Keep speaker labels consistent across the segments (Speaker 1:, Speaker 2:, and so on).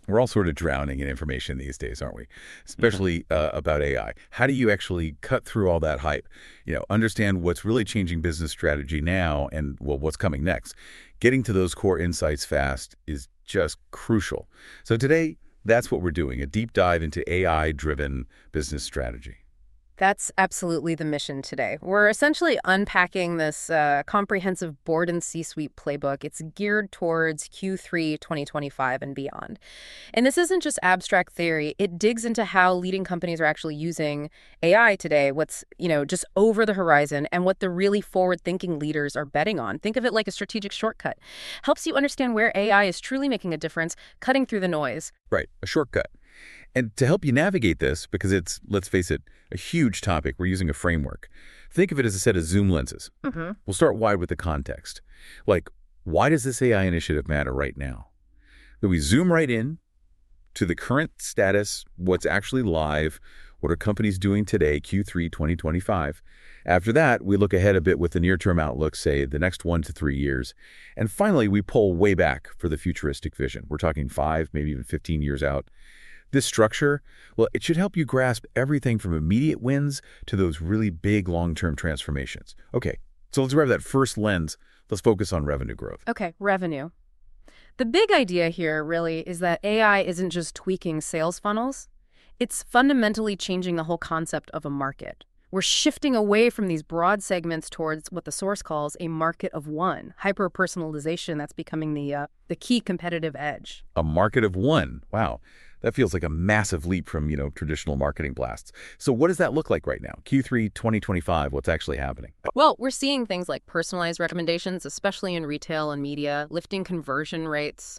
Speaker 1: We're all sort of drowning in information these days, aren't we?
Speaker 2: Yeah.
Speaker 1: Especially about AI. How do you actually cut through all that hype? Understand what's really changing business strategy now and, well, what's coming next. Getting to those core insights fast is just crucial. So today, that's what we're doing, a deep dive into AI-driven business strategy.
Speaker 3: That's absolutely the mission today. We're essentially unpacking this comprehensive board and C-suite playbook. It's geared towards Q3 2025 and beyond. And this isn't just abstract theory. It digs into how leading companies are actually using AI today, what's, just over the horizon, and what the really forward-thinking leaders are betting on. Think of it like a strategic shortcut. Helps you understand where AI is truly making a difference, cutting through the noise.
Speaker 1: Right, a shortcut. And to help you navigate this, because it's, let's face it, a huge topic, we're using a framework. Think of it as a set of zoom lenses. We'll start wide with the context. Like, why does this AI initiative matter right now? Then we zoom right in to the current status, what's actually live, what are companies doing today, Q3 2025. After that, we look ahead a bit with the near-term outlook, say the next 1 to 3 years. And finally, we pull way back for the futuristic vision. We're talking 5, maybe even 15 years out. This structure, well, it should help you grasp everything from immediate wins to those really big long-term transformations. Okay, so let's grab that first lens. Let's focus on revenue growth.
Speaker 3: Okay, revenue. The big idea here really is that AI isn't just tweaking sales funnels. It's fundamentally changing the whole concept of a market. We're shifting away from these broad segments towards what the source calls a market of one, hyper-personalization that's becoming the key competitive edge.
Speaker 1: A market of one. Wow. That feels like a massive leap from, traditional marketing blasts. So what does that look like right now? Q3 2025, what's actually happening?
Speaker 3: Well, we're seeing things like personalized recommendations, especially in retail and media, lifting conversion rates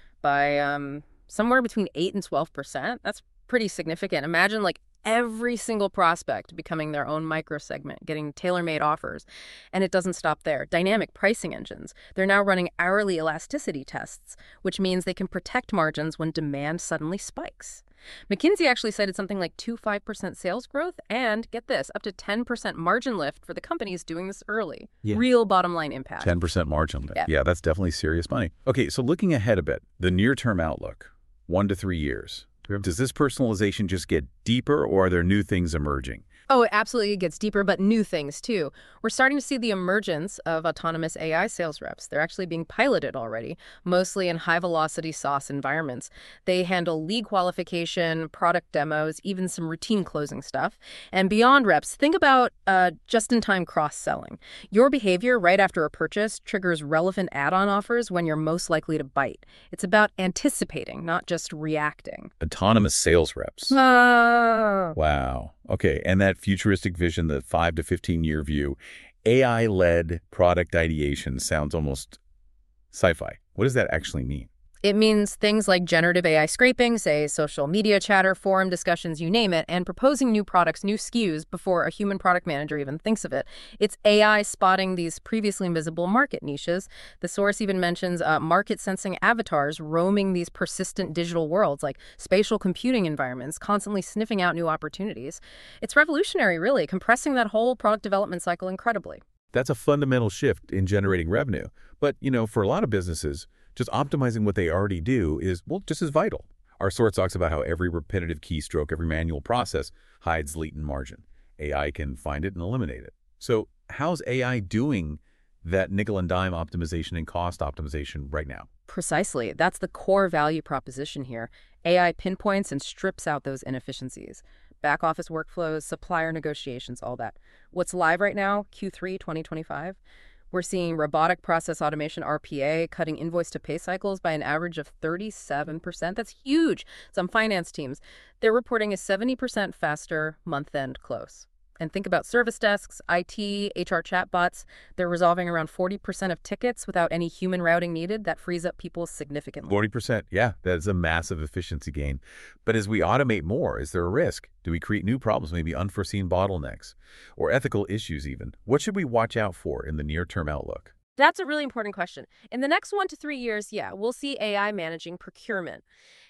Speaker 3: by somewhere between 8 and 12%. That's pretty significant. Imagine every single prospect becoming their own microsegment, getting tailor-made offers. And it doesn't stop there. Dynamic pricing engines. They're now running hourly elasticity tests, which means they can protect margins when demand suddenly spikes. McKinsey actually cited something like 2-5% sales growth and, get this, up to 10% margin lift for the companies doing this early.
Speaker 1: Yeah.
Speaker 3: Real bottom line impact.
Speaker 1: 10% margin lift.
Speaker 3: Yeah.
Speaker 1: Yeah, that's definitely serious money. Okay, so looking ahead a bit, the near-term outlook, 1 to 3 years. Does this personalization just get deeper, or are there new things emerging?
Speaker 3: Oh, it absolutely gets deeper, but new things, too. We're starting to see the emergence of autonomous AI sales reps. They're actually being piloted already, mostly in high-velocity SaaS environments. They handle lead qualification, product demos, even some routine closing stuff. And beyond reps, think about just-in-time cross-selling. Your behavior right after a purchase triggers relevant add-on offers when you're most likely to bite. It's about anticipating, not just reacting.
Speaker 1: Autonomous sales reps. Wow. Okay, and that futuristic vision, the 5 to 15-year view, AI-led product ideation sounds almost sci-fi. What does that actually mean?
Speaker 3: It means things like generative AI scraping, say social media chatter, forum discussions, you name it, and proposing new products, new SKUs before a human product manager even thinks of it. It's AI spotting these previously invisible market niches. The source even mentions market sensing avatars roaming these persistent digital worlds like spatial computing environments, constantly sniffing out new opportunities. It's revolutionary, really, compressing that whole product development cycle incredibly.
Speaker 1: That's a fundamental shift in generating revenue. But, for a lot of businesses, just optimizing what they already do is, well, just as vital. Our source talks about how every repetitive keystroke, every manual process hides latent margin. AI can find it and eliminate it. So how's AI doing that nickel and dime optimization and cost optimization right now?
Speaker 3: Precisely. That's the core value proposition here. AI pinpoints and strips out those inefficiencies. Back office workflows, supplier negotiations, all that. What's live right now, Q3 2025? We're seeing robotic process automation, RPA, cutting invoice-to-pay cycles by an average of 37%. That's huge. Some finance teams, they're reporting a 70% faster month-end close. And think about service desks, IT, HR chatbots. They're resolving around 40% of tickets without any human routing needed. That frees up people significantly.
Speaker 1: 40%, yeah, that is a massive efficiency gain. But as we automate more, is there a risk? Do we create new problems, maybe unforeseen bottlenecks, or ethical issues even? What should we watch out for in the near-term outlook?
Speaker 3: That's a really important question. In the next 1 to 3 years, we'll see AI managing procurement.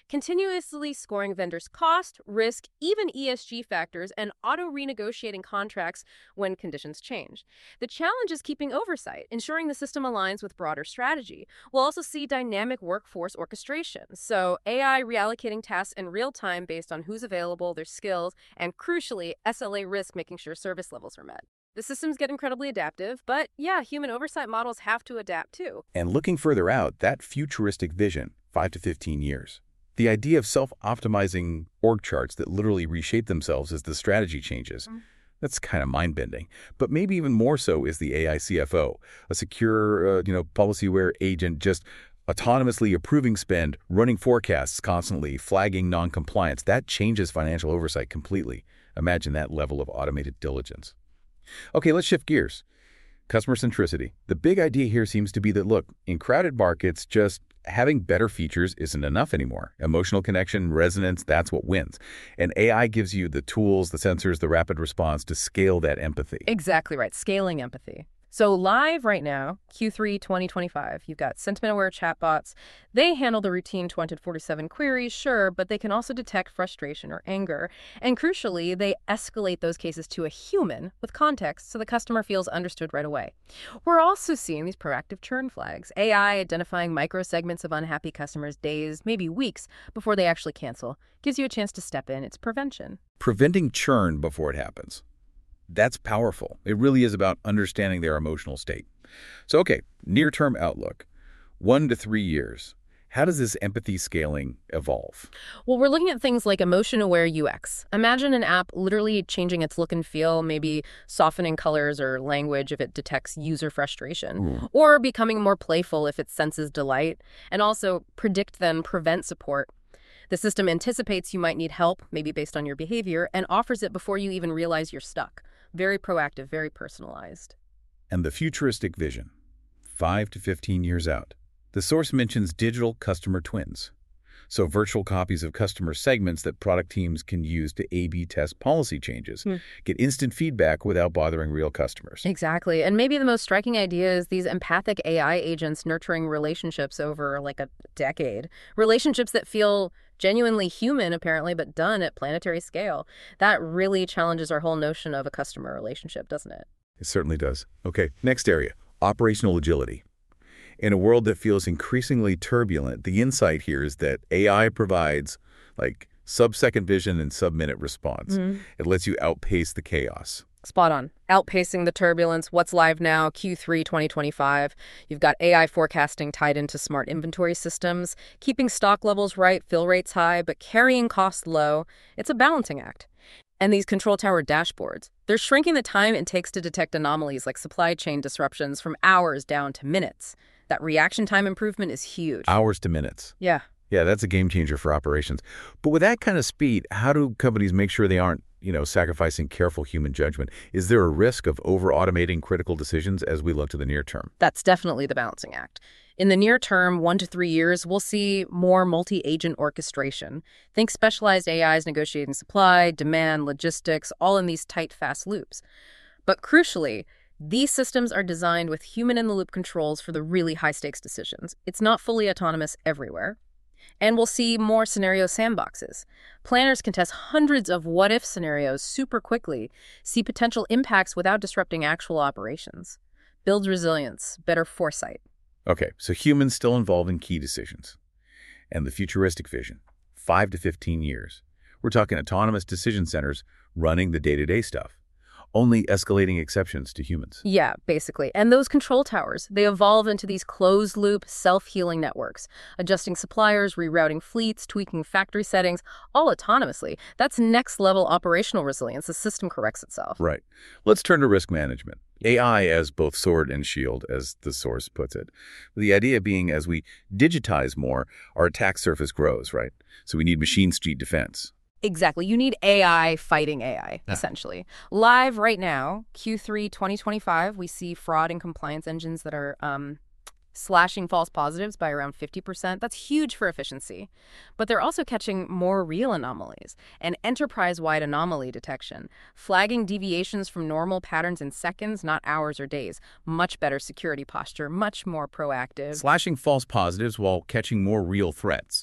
Speaker 3: continuously scoring vendors' cost, risk, even ESG factors, and auto-renegotiating contracts when conditions change. The challenge is keeping oversight, ensuring the system aligns with broader strategy. We'll also see dynamic workforce orchestration, so AI reallocating tasks in real time based on who's available, their skills, and crucially, SLA risk, making sure service levels are met. The systems get incredibly adaptive, but yeah, human oversight models have to adapt too.
Speaker 1: And looking further out, that futuristic vision, 5 to 15 years. The idea of self-optimizing org charts that literally reshape themselves as the strategy changes. That's kind of mind-bending. But maybe even more so is the AI CFO, a secure, policy-aware agent just autonomously approving spend, running forecasts constantly, flagging non-compliance. That changes financial oversight completely. Imagine that level of automated diligence. Okay, let's shift gears. Customer centricity. The big idea here seems to be that, look, in crowded markets, just having better features isn't enough anymore. Emotional connection, resonance, that's what wins. And AI gives you the tools, the sensors, the rapid response to scale that empathy.
Speaker 3: Exactly right, scaling empathy. So live right now, Q3 2025, you've got sentiment-aware chatbots. They handle the routine 2047 queries, sure, but they can also detect frustration or anger. And crucially, they escalate those cases to a human with context so the customer feels understood right away. We're also seeing these proactive churn flags, AI identifying micro-segments of unhappy customers days, maybe weeks, before they actually cancel. Gives you a chance to step in. It's prevention.
Speaker 1: Preventing churn before it happens. That's powerful. It really is about understanding their emotional state. So, okay, near-term outlook, 1 to 3 years. How does this empathy scaling evolve?
Speaker 3: Well, we're looking at things like emotion-aware UX. Imagine an app literally changing its look and feel, maybe softening colors or language if it detects user frustration, or becoming more playful if it senses delight, and also predict then prevent support. The system anticipates you might need help, maybe based on your behavior, and offers it before you even realize you're stuck. Very proactive, very personalized.
Speaker 1: And the futuristic vision, 5 to 15 years out. The source mentions digital customer twins. So virtual copies of customer segments that product teams can use to A/B test policy changes, get instant feedback without bothering real customers.
Speaker 3: Exactly. And maybe the most striking idea is these empathic AI agents nurturing relationships over like a decade. Relationships that feel genuinely human, apparently, but done at planetary scale. That really challenges our whole notion of a customer relationship, doesn't it?
Speaker 1: It certainly does. Okay, next area, operational agility. In a world that feels increasingly turbulent, the insight here is that AI provides like sub-second vision and sub-minute response. It lets you outpace the chaos.
Speaker 3: Spot on. Outpacing the turbulence. What's live now? Q3 2025. You've got AI forecasting tied into smart inventory systems, keeping stock levels right, fill rates high, but carrying costs low. It's a balancing act. And these control tower dashboards, they're shrinking the time it takes to detect anomalies like supply chain disruptions from hours down to minutes. That reaction time improvement is huge.
Speaker 1: Hours to minutes.
Speaker 3: Yeah.
Speaker 1: Yeah, that's a game changer for operations. But with that kind of speed, how do companies make sure they aren't, sacrificing careful human judgment? Is there a risk of over-automating critical decisions as we look to the near term?
Speaker 3: That's definitely the balancing act. In the near term, 1 to 3 years, we'll see more multi-agent orchestration. Think specialized AIs negotiating supply, demand, logistics, all in these tight, fast loops. But crucially, these systems are designed with human-in-the-loop controls for the really high-stakes decisions. It's not fully autonomous everywhere. And we'll see more scenario sandboxes. Planners can test hundreds of what-if scenarios super quickly, see potential impacts without disrupting actual operations. Builds resilience, better foresight.
Speaker 1: Okay, so humans still involved in key decisions. And the futuristic vision, 5 to 15 years. We're talking autonomous decision centers running the day-to-day stuff, only escalating exceptions to humans.
Speaker 3: Yeah, basically. And those control towers, they evolve into these closed-loop, self-healing networks, adjusting suppliers, rerouting fleets, tweaking factory settings, all autonomously. That's next-level operational resilience. The system corrects itself.
Speaker 1: Right. Let's turn to risk management. AI as both sword and shield, as the source puts it. The idea being as we digitize more, our attack surface grows, right? So we need machine street defense.
Speaker 3: Exactly. You need AI fighting AI, essentially. Live right now, Q3 2025, we see fraud and compliance engines that are slashing false positives by around 50%. That's huge for efficiency. But they're also catching more real anomalies and enterprise-wide anomaly detection, flagging deviations from normal patterns in seconds, not hours or days. Much better security posture, much more proactive.
Speaker 1: Slashing false positives while catching more real threats.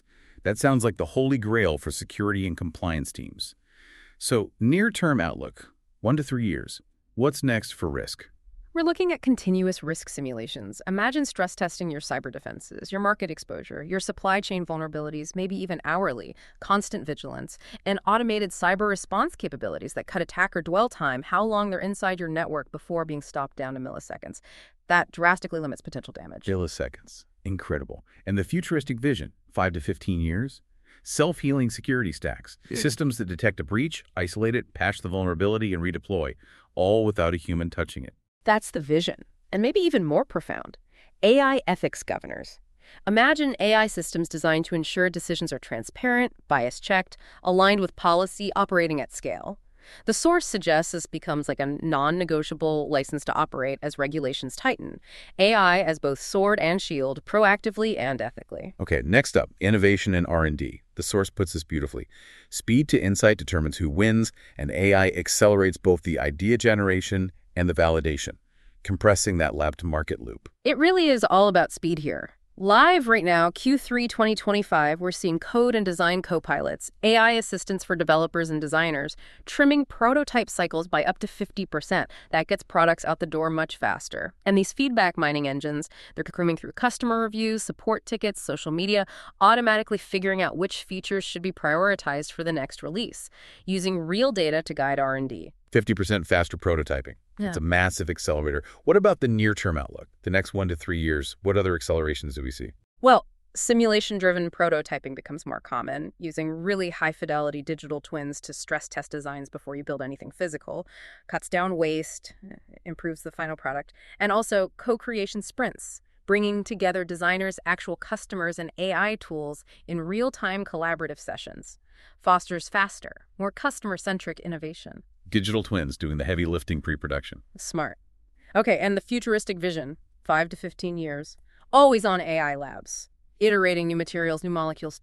Speaker 1: That sounds like the holy grail for security and compliance teams. So, near-term outlook, 1 to 3 years. What's next for risk?
Speaker 3: We're looking at continuous risk simulations. Imagine stress testing your cyber defenses, your market exposure, your supply chain vulnerabilities, maybe even hourly, constant vigilance, and automated cyber response capabilities that cut attacker dwell time, how long they're inside your network before being stopped down to milliseconds. That drastically limits potential damage.
Speaker 1: Milliseconds. Incredible. And the futuristic vision, 5 to 15 years? Self-healing security stacks, systems that detect a breach, isolate it, patch the vulnerability, and redeploy, all without a human touching it.
Speaker 3: That's the vision, and maybe even more profound. AI ethics governors. Imagine AI systems designed to ensure decisions are transparent, bias-checked, aligned with policy, operating at scale. The source suggests this becomes like a non-negotiable license to operate as regulations tighten. AI as both sword and shield, proactively and ethically.
Speaker 1: Okay, next up, innovation and R&D. The source puts this beautifully. Speed to insight determines who wins, and AI accelerates both the idea generation and the validation, compressing that lab-to-market loop.
Speaker 3: It really is all about speed here. Live right now, Q3 2025, we're seeing code and design co-pilots, AI assistants for developers and designers, trimming prototype cycles by up to 50%. That gets products out the door much faster. And these feedback mining engines, they're coming through customer reviews, support tickets, social media, automatically figuring out which features should be prioritized for the next release, using real data to guide R&D.
Speaker 1: 50% faster prototyping.
Speaker 3: Yeah.
Speaker 1: It's a massive accelerator. What about the near-term outlook? The next 1 to 3 years, what other accelerations do we see?
Speaker 3: Well, simulation-driven prototyping becomes more common, using really high-fidelity digital twins to stress test designs before you build anything physical, cuts down waste, improves the final product, and also co-creation sprints, bringing together designers, actual customers, and AI tools in real-time collaborative sessions, fosters faster, more customer-centric innovation.
Speaker 1: Digital twins doing the heavy lifting pre-production.
Speaker 3: Smart. Okay, and the futuristic vision, 5 to 15 years, always on AI labs, iterating new materials, new molecules,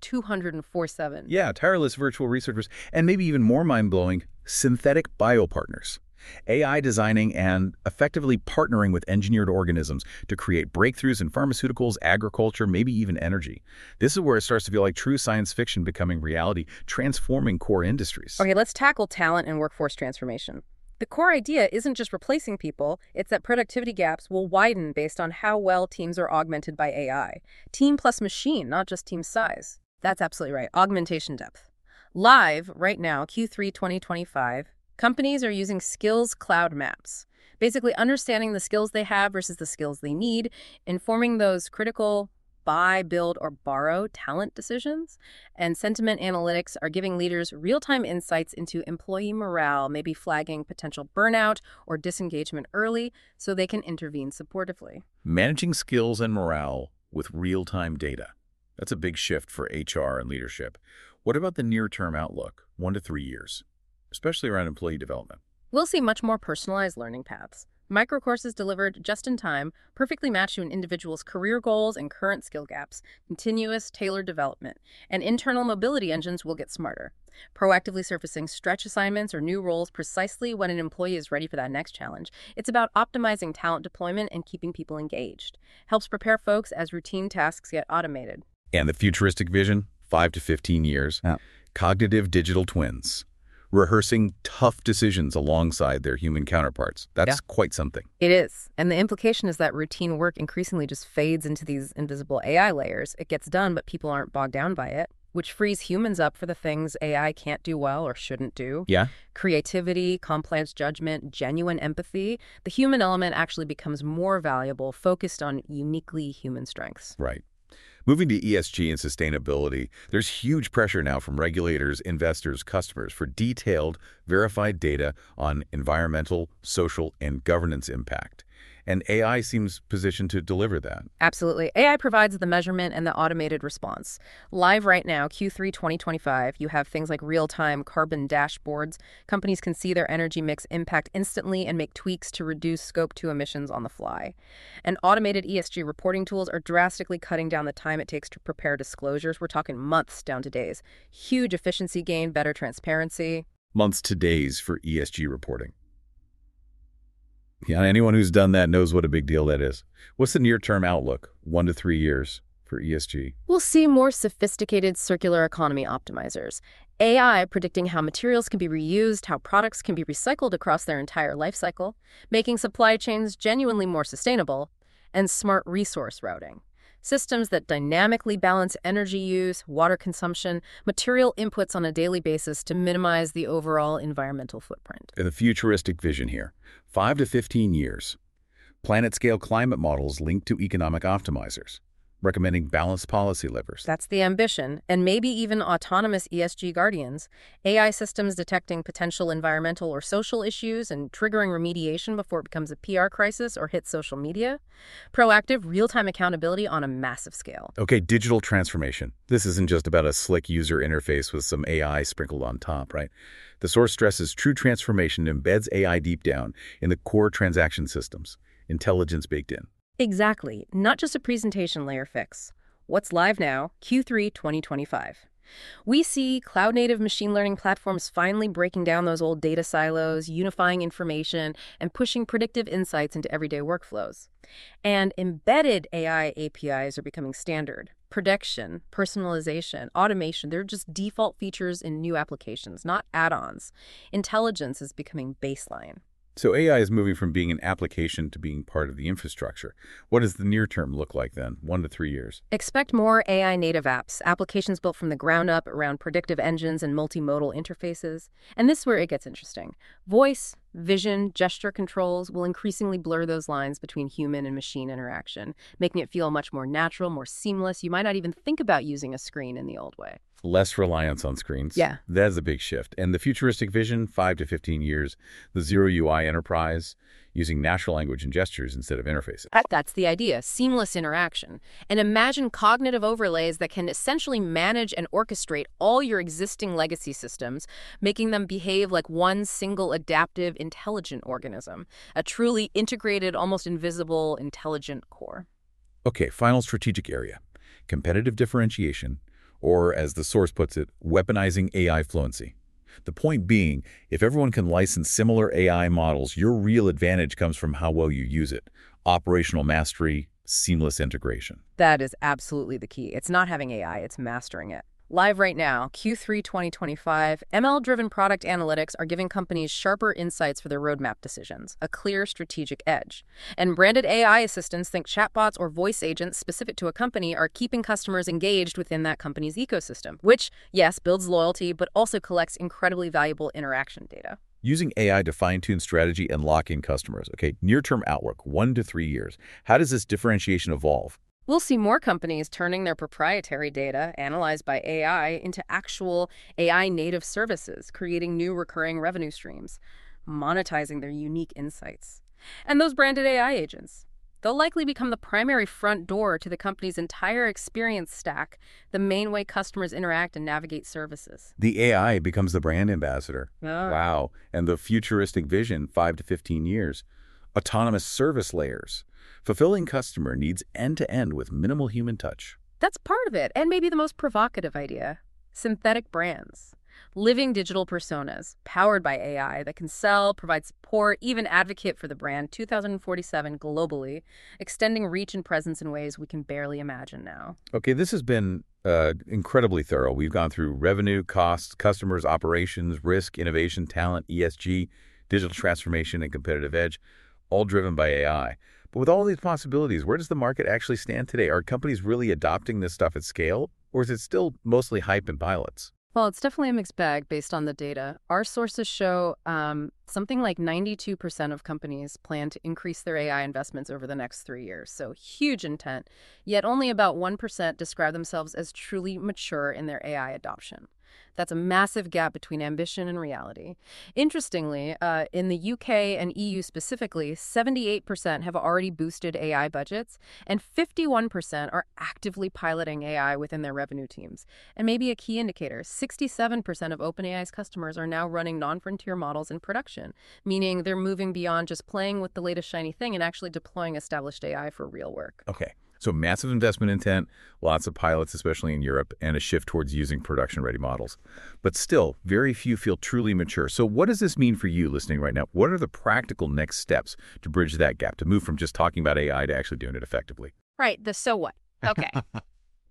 Speaker 3: 204/7.
Speaker 1: Yeah, tireless virtual researchers, and maybe even more mind-blowing, synthetic biopartners. AI designing and effectively partnering with engineered organisms to create breakthroughs in pharmaceuticals, agriculture, maybe even energy. This is where it starts to feel like true science fiction becoming reality, transforming core industries.
Speaker 3: Okay, let's tackle talent and workforce transformation. The core idea isn't just replacing people, it's that productivity gaps will widen based on how well teams are augmented by AI. Team plus machine, not just team size. That's absolutely right. Augmentation depth. Live right now, Q3 2025, companies are using skills cloud maps, basically understanding the skills they have versus the skills they need, informing those critical buy, build, or borrow talent decisions. And sentiment analytics are giving leaders real-time insights into employee morale, maybe flagging potential burnout or disengagement early so they can intervene supportively.
Speaker 1: Managing skills and morale with real-time data. That's a big shift for HR and leadership. What about the near-term outlook, 1 to 3 years? Especially around employee development.
Speaker 3: We'll see much more personalized learning paths. Microcourses delivered just in time, perfectly matched to an individual's career goals and current skill gaps, continuous tailored development, and internal mobility engines will get smarter, proactively surfacing stretch assignments or new roles precisely when an employee is ready for that next challenge. It's about optimizing talent deployment and keeping people engaged. Helps prepare folks as routine tasks get automated.
Speaker 1: And the futuristic vision, 5 to 15 years, cognitive digital twins, rehearsing tough decisions alongside their human counterparts. That's quite something.
Speaker 3: It is. And the implication is that routine work increasingly just fades into these invisible AI layers. It gets done, but people aren't bogged down by it, which frees humans up for the things AI can't do well or shouldn't do.
Speaker 1: Yeah.
Speaker 3: Creativity, complex judgment, genuine empathy. The human element actually becomes more valuable, focused on uniquely human strengths.
Speaker 1: Right. Moving to ESG and sustainability, there's huge pressure now from regulators, investors, customers for detailed, verified data on environmental, social, and governance impact. And AI seems positioned to deliver that.
Speaker 3: Absolutely. AI provides the measurement and the automated response. Live right now, Q3 2025, you have things like real-time carbon dashboards. Companies can see their energy mix impact instantly and make tweaks to reduce Scope 2 emissions on the fly. And automated ESG reporting tools are drastically cutting down the time it takes to prepare disclosures. We're talking months down to days. Huge efficiency gain, better transparency.
Speaker 1: Months to days for ESG reporting. Yeah, anyone who's done that knows what a big deal that is. What's the near-term outlook, 1 to 3 years? for ESG?
Speaker 3: We'll see more sophisticated circular economy optimizers. AI predicting how materials can be reused, how products can be recycled across their entire life cycle, making supply chains genuinely more sustainable, and smart resource routing. Systems that dynamically balance energy use, water consumption, material inputs on a daily basis to minimize the overall environmental footprint.
Speaker 1: And the futuristic vision here, 5 to 15 years. Planet-scale climate models linked to economic optimizers, recommending balanced policy levers.
Speaker 3: That's the ambition, and maybe even autonomous ESG guardians, AI systems detecting potential environmental or social issues and triggering remediation before it becomes a PR crisis or hits social media. Proactive, real-time accountability on a massive scale.
Speaker 1: Okay, digital transformation. This isn't just about a slick user interface with some AI sprinkled on top, right? The source stresses true transformation embeds AI deep down in the core transaction systems, intelligence baked in.
Speaker 3: Exactly, not just a presentation layer fix. What's live now, Q3 2025. We see cloud-native machine learning platforms finally breaking down those old data silos, unifying information, and pushing predictive insights into everyday workflows. And embedded AI APIs are becoming standard. Prediction, personalization, automation, they're just default features in new applications, not add-ons. Intelligence is becoming baseline.
Speaker 1: So AI is moving from being an application to being part of the infrastructure. What does the near term look like then, 1 to 3 years?
Speaker 3: Expect more AI-native apps, applications built from the ground up around predictive engines and multimodal interfaces. And this is where it gets interesting. Voice, vision, gesture controls will increasingly blur those lines between human and machine interaction, making it feel much more natural, more seamless. You might not even think about using a screen in the old way.
Speaker 1: Less reliance on screens.
Speaker 3: Yeah.
Speaker 1: That's a big shift. And the futuristic vision, 5 to 15 years, the zero UI enterprise, using natural language and gestures instead of interfaces.
Speaker 3: That's the idea, seamless interaction. And imagine cognitive overlays that can essentially manage and orchestrate all your existing legacy systems, making them behave like one single adaptive, intelligent organism, a truly integrated, almost invisible, intelligent core.
Speaker 1: Okay, final strategic area, competitive differentiation, or as the source puts it, weaponizing AI fluency. The point being, if everyone can license similar AI models, your real advantage comes from how well you use it. Operational mastery, seamless integration.
Speaker 3: That is absolutely the key. It's not having AI, it's mastering it. Live right now, Q3 2025, ML-driven product analytics are giving companies sharper insights for their roadmap decisions, a clear strategic edge. And branded AI assistants think chatbots or voice agents specific to a company are keeping customers engaged within that company's ecosystem, which, yes, builds loyalty, but also collects incredibly valuable interaction data.
Speaker 1: Using AI to fine-tune strategy and lock in customers. Okay, near-term outlook, 1 to 3 years. How does this differentiation evolve?
Speaker 3: We'll see more companies turning their proprietary data, analyzed by AI, into actual AI-native services, creating new recurring revenue streams, monetizing their unique insights. And those branded AI agents, they'll likely become the primary front door to the company's entire experience stack, the main way customers interact and navigate services.
Speaker 1: The AI becomes the brand ambassador.
Speaker 3: Oh.
Speaker 1: Wow. And the futuristic vision, 5 to 15 years. Autonomous service layers. Fulfilling customer needs end-to-end with minimal human touch.
Speaker 3: That's part of it, and maybe the most provocative idea. Synthetic brands. Living digital personas, powered by AI, that can sell, provide support, even advocate for the brand 2047 globally, extending reach and presence in ways we can barely imagine now.
Speaker 1: Okay, this has been incredibly thorough. We've gone through revenue, costs, customers, operations, risk, innovation, talent, ESG, digital transformation, and competitive edge, all driven by AI. But with all these possibilities, where does the market actually stand today? Are companies really adopting this stuff at scale, or is it still mostly hype and pilots?
Speaker 3: Well, it's definitely a mixed bag based on the data. Our sources show something like 92% of companies plan to increase their AI investments over the next 3 years. So huge intent, yet only about 1% describe themselves as truly mature in their AI adoption. That's a massive gap between ambition and reality. Interestingly, in the UK and EU specifically, 78% have already boosted AI budgets, and 51% are actively piloting AI within their revenue teams. And maybe a key indicator, 67% of OpenAI's customers are now running non-frontier models in production, meaning they're moving beyond just playing with the latest shiny thing and actually deploying established AI for real work.
Speaker 1: Okay. So massive investment intent, lots of pilots, especially in Europe, and a shift towards using production-ready models. But still, very few feel truly mature. So what does this mean for you listening right now? What are the practical next steps to bridge that gap, to move from just talking about AI to actually doing it effectively?
Speaker 3: Right, the so what. Okay.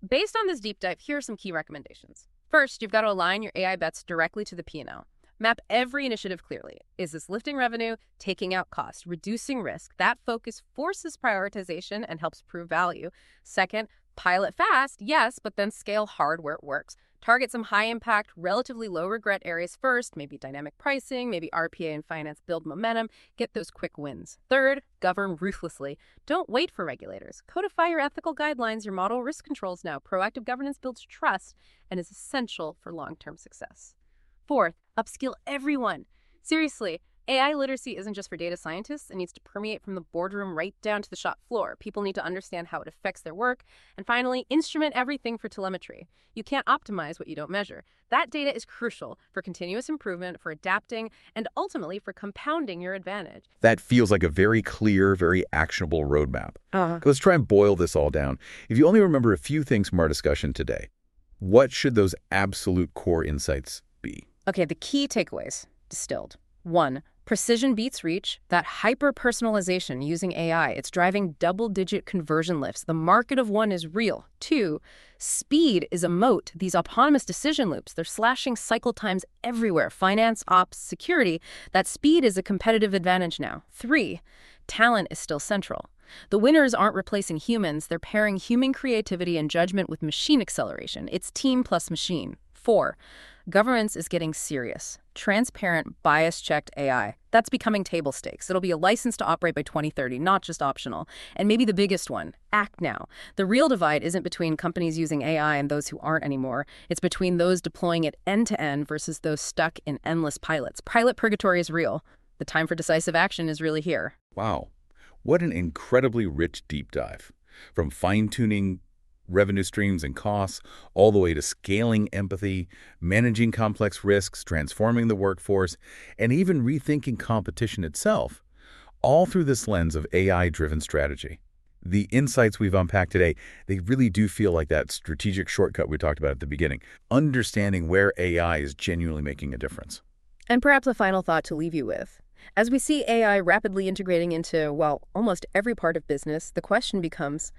Speaker 3: based on this deep dive, here are some key recommendations. First, you've got to align your AI bets directly to the P&L. Map every initiative clearly. Is this lifting revenue, taking out cost, reducing risk? That focus forces prioritization and helps prove value. Second, pilot fast, yes, but then scale hard where it works. Target some high-impact, relatively low-regret areas first, maybe dynamic pricing, maybe RPA and finance, build momentum, get those quick wins. Third, govern ruthlessly. Don't wait for regulators. Codify your ethical guidelines, your model risk controls now. Proactive governance builds trust and is essential for long-term success. Fourth, upskill everyone. Seriously, AI literacy isn't just for data scientists. It needs to permeate from the boardroom right down to the shop floor. People need to understand how it affects their work. And finally, instrument everything for telemetry. You can't optimize what you don't measure. That data is crucial for continuous improvement, for adapting, and ultimately for compounding your advantage.
Speaker 1: That feels like a very clear, very actionable roadmap. Let's try and boil this all down. If you only remember a few things from our discussion today, what should those absolute core insights be?
Speaker 3: Okay, the key takeaways, distilled. 1. Precision beats reach. That hyper-personalization using AI, it's driving double-digit conversion lifts. The market of one is real. 2. Speed is a moat. These autonomous decision loops, they're slashing cycle times everywhere. Finance, ops, security. That speed is a competitive advantage now. 3. Talent is still central. The winners aren't replacing humans. They're pairing human creativity and judgment with machine acceleration. It's team plus machine. 4. Governance is getting serious. Transparent, bias-checked AI. That's becoming table stakes. It'll be a license to operate by 2030, not just optional. And maybe the biggest one, act now. The real divide isn't between companies using AI and those who aren't anymore. It's between those deploying it end-to-end versus those stuck in endless pilots. Pilot purgatory is real. The time for decisive action is really here.
Speaker 1: Wow. What an incredibly rich deep dive. From fine-tuning revenue streams and costs, all the way to scaling empathy, managing complex risks, transforming the workforce, and even rethinking competition itself, all through this lens of AI-driven strategy. The insights we've unpacked today, they really do feel like that strategic shortcut we talked about at the beginning, understanding where AI is genuinely making a difference.
Speaker 3: And perhaps a final thought to leave you with. As we see AI rapidly integrating into, well, almost every part of business, the question becomes,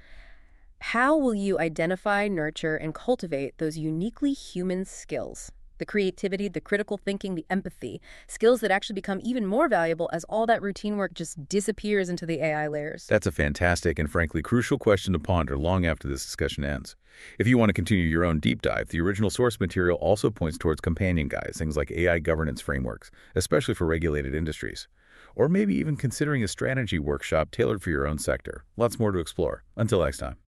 Speaker 3: how will you identify, nurture, and cultivate those uniquely human skills? The creativity, the critical thinking, the empathy, skills that actually become even more valuable as all that routine work just disappears into the AI layers.
Speaker 1: That's a fantastic and frankly crucial question to ponder long after this discussion ends. If you want to continue your own deep dive, the original source material also points towards companion guides, things like AI governance frameworks, especially for regulated industries. Or maybe even considering a strategy workshop tailored for your own sector. Lots more to explore. Until next time.